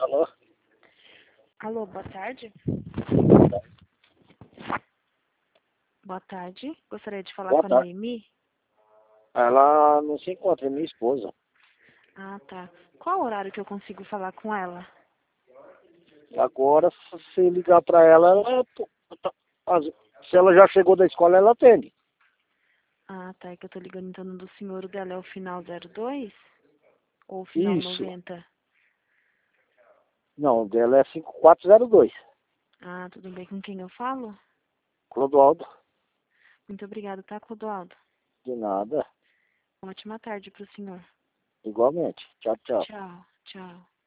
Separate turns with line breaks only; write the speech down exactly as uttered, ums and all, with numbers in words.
Alô?
Alô, boa tarde. Boa tarde. Gostaria de falar
Boa
com a
tarde.
Noemi.
Ela não se encontra, é minha esposa.
Ah, tá. Qual o horário que eu consigo falar com ela?
Agora, se você ligar pra ela, ela tá- se ela já chegou da escola, ela atende.
Ah, tá. É que eu tô ligando então no do senhor. O dela é o final zero dois? Ou o final
Isso.
noventa?
Não, o dela é cinco quatro zero dois.
Ah, tudo bem. Com quem eu falo?
Clodoaldo.
Muito obrigada, tá, Clodoaldo?
De nada.
Ótima tarde pro senhor.
Igualmente. Tchau, tchau.
Tchau, tchau.